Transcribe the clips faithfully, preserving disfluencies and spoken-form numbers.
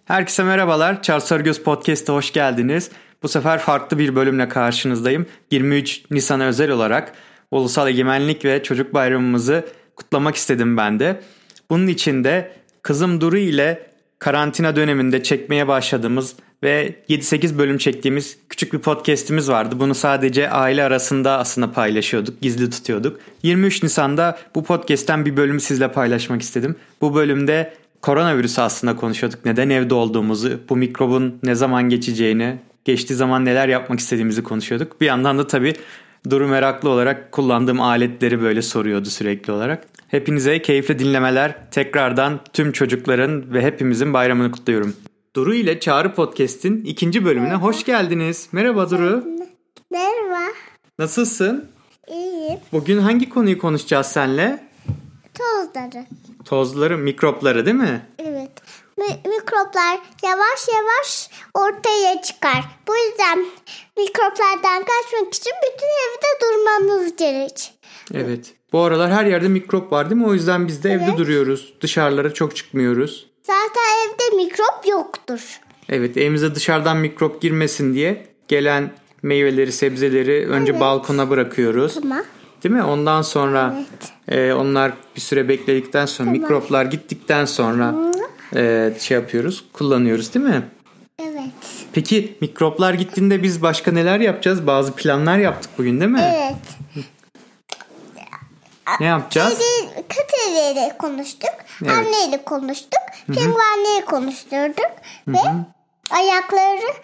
Herkese merhabalar. Charles Sarıgöz Podcast'a hoş geldiniz. Bu sefer farklı bir bölümle karşınızdayım. yirmi üç Nisan'a özel olarak Ulusal Egemenlik ve Çocuk Bayramımızı kutlamak istedim ben de. Bunun için de kızım Duru ile karantina döneminde çekmeye başladığımız ve yedi sekiz bölüm çektiğimiz küçük bir podcast'imiz vardı. Bunu sadece aile arasında aslında paylaşıyorduk, gizli tutuyorduk. yirmi üç Nisan'da bu podcast'ten bir bölümü sizle paylaşmak istedim. Bu bölümde koronavirüsü aslında konuşuyorduk. Neden evde olduğumuzu, bu mikrobun ne zaman geçeceğini, geçtiği zaman neler yapmak istediğimizi konuşuyorduk. Bir yandan da tabii Duru meraklı olarak kullandığım aletleri böyle soruyordu sürekli olarak. Hepinize keyifli dinlemeler. Tekrardan tüm çocukların ve hepimizin bayramını kutluyorum. Duru ile Çağrı Podcast'in ikinci bölümüne Merhaba. Hoş geldiniz. Merhaba Duru. Merhaba. Nasılsın? İyiyim. Bugün hangi konuyu konuşacağız seninle? Tozları. Tozları, mikropları değil mi? Evet. Mi- mikroplar yavaş yavaş ortaya çıkar. Bu yüzden mikroplardan kaçmak için bütün evde durmamız gerek. Evet. Bu aralar her yerde mikrop var değil mi? O yüzden biz de Evet. evde duruyoruz. Dışarılara çok çıkmıyoruz. Zaten evde mikrop yoktur. Evet, evimize dışarıdan mikrop girmesin diye gelen meyveleri, sebzeleri önce Evet. balkona bırakıyoruz. Tamam. Değil mi? Ondan sonra Evet. e, onlar bir süre bekledikten sonra Tamam. mikroplar gittikten sonra e, şey yapıyoruz, kullanıyoruz değil mi? Evet. Peki mikroplar gittiğinde biz başka neler yapacağız? Bazı planlar yaptık bugün değil mi? Evet. Ne yapacağız? Kateriyle konuştuk. Evet. Anneyle konuştuk. Penguenleri konuşturduk. Ve ayakları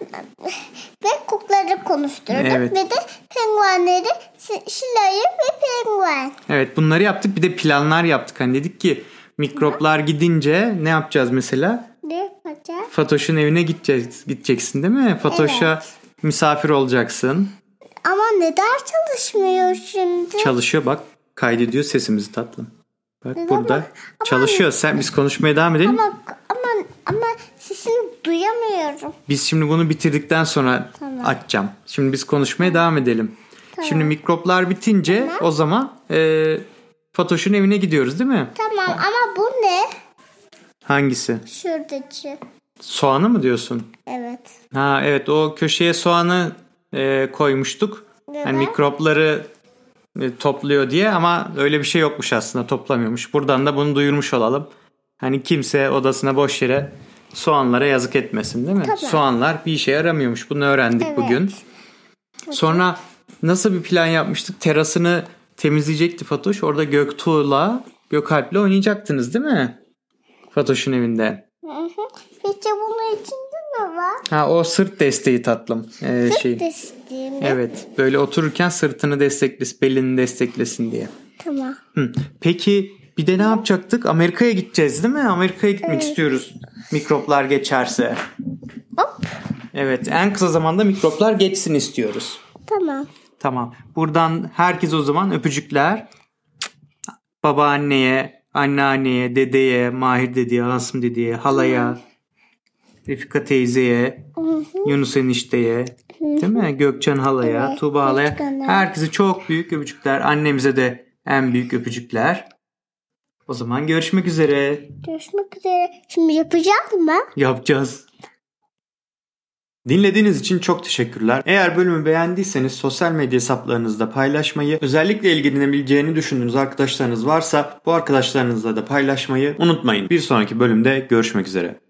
ve kukları konuşturduk. Evet. Ve de penguenleri Şilay'ı ve penguen. Evet, bunları yaptık. Bir de planlar yaptık. Hani dedik ki mikroplar gidince ne yapacağız mesela? Ne yapacağız? Fatoş'un evine gideceğiz, gideceksin değil mi? Fatoş'a Evet. misafir olacaksın. Ama neden çalışmıyor şimdi? Çalışıyor bak. Kaydediyor sesimizi tatlım. Bak Neden burada ama- çalışıyor. Sen biz konuşmaya devam edelim. Ama ama ama sesini duyamıyorum. Biz şimdi bunu bitirdikten sonra Tamam. açacağım. Şimdi biz konuşmaya devam edelim. Tamam. Şimdi mikroplar bitince Tamam. o zaman e, Fatoş'un evine gidiyoruz değil mi? Tamam ama bu ne? Hangisi? Şuradaki. Soğanı mı diyorsun? Evet. Ha evet, o köşeye soğanı e, koymuştuk. Neden? Yani mikropları e, topluyor diye, ama öyle bir şey yokmuş aslında, toplamıyormuş. Buradan da bunu duyurmuş olalım. Hani kimse odasına boş yere soğanlara yazık etmesin değil mi? Tabii. Soğanlar bir işe yaramıyormuş. Bunu öğrendik Evet. bugün. Sonra nasıl bir plan yapmıştık? Terasını temizleyecekti Fatoş. Orada Göktuğ'la Gökalp'le oynayacaktınız değil mi? Fatoş'un evinde. Hı hı. Peki bunun içinde ne var? Ha, o sırt desteği tatlım. Ee, Sırt şey. desteği mi? Evet. Böyle otururken sırtını desteklesin, belini desteklesin diye. Tamam. Hı. Peki bir de ne yapacaktık? Amerika'ya gideceğiz değil mi? Amerika'ya gitmek Evet. istiyoruz. Mikroplar geçerse. Hop. Evet. En kısa zamanda mikroplar geçsin istiyoruz. Tamam. Tamam. Buradan herkes o zaman öpücükler. Babaanneye, anneanneye, dedeye, Mahir dedeye, Asım dedeye, halaya, Refika teyzeye, Hı hı. Yunus enişteye, değil mi? Gökçen halaya, Evet, Tuğba halaya. Gökçen halaya. Herkese çok büyük öpücükler. Annemize de en büyük öpücükler. O zaman görüşmek üzere. Görüşmek üzere. Şimdi yapacağız mı? Yapacağız. Dinlediğiniz için çok teşekkürler. Eğer bölümü beğendiyseniz sosyal medya hesaplarınızda paylaşmayı, özellikle ilgilenebileceğini düşündüğünüz arkadaşlarınız varsa bu arkadaşlarınızla da paylaşmayı unutmayın. Bir sonraki bölümde görüşmek üzere.